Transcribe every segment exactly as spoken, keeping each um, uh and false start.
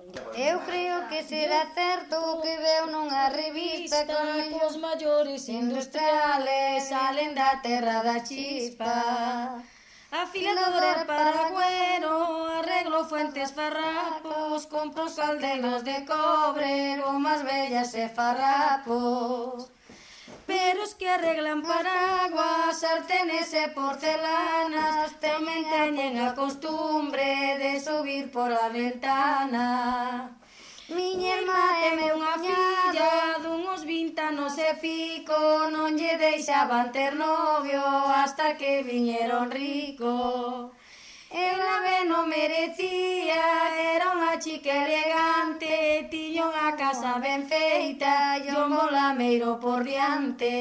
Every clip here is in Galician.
Eu creo que será certo que veo nunha revista que os maiores industriales salen da terra da chispa. Afiladora para agüero, arreglo fuentes farrapos, compro calderos de cobre, gomas bellas e farrapos. Pero os que arreglan paraguas, sartenes e porcelanas tamén teñen a costumbre de subir por a ventana. Miña irmá teme unha filla dunhos vinte anos e pico, non lle deixaban ter novio hasta que viñeron rico. Ela ben non merecía, era unha chica elegante, tiña unha casa ben feita e o molameiro por diante.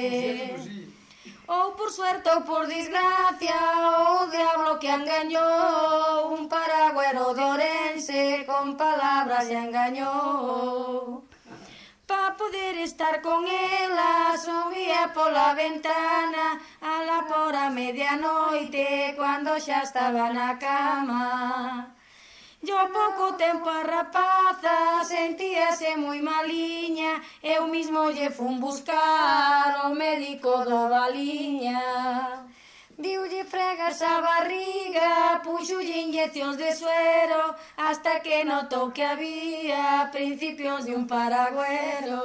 Ou por suerte ou por desgracia, o diablo que engañou, un paragüero de Ourense con palabras e engañou. Pa poder estar con ela, subía pola ventana, alá por a medianoite, cando xa estaba na cama. Yo pouco tempo a rapaza sentíase moi maliña, eu mismo lle fun buscar o médico da Valiña. Diulle fregas a barriga, puxolle inyeccións de suero, hasta que notou que había principios de un paragüero.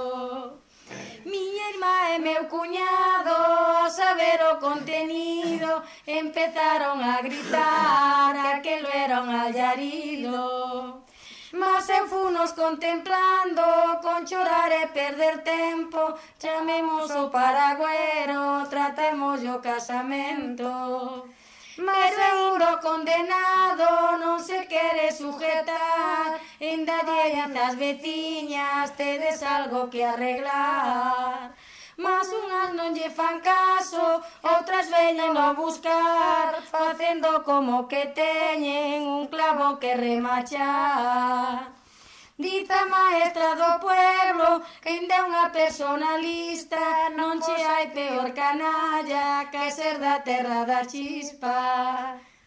Miña irmá e meu cuñado, a saber o contenido, empezaron a gritar, aquelo era un allarido. Mas eu funos contemplando, con chorar e perder tempo, chamemos o paragüero, tratemos o casamento. Mas ainda o condenado non se quere sujetar, ainda lle as veciñas, tedes algo que arreglar. Mas unhas non lle fan caso, outras veñen a buscar, facendo como que teñen un clavo que remachar. Diz a maestra do pueblo que ainda é unha personalista, non che hai peor canalla que ser da terra da chispa.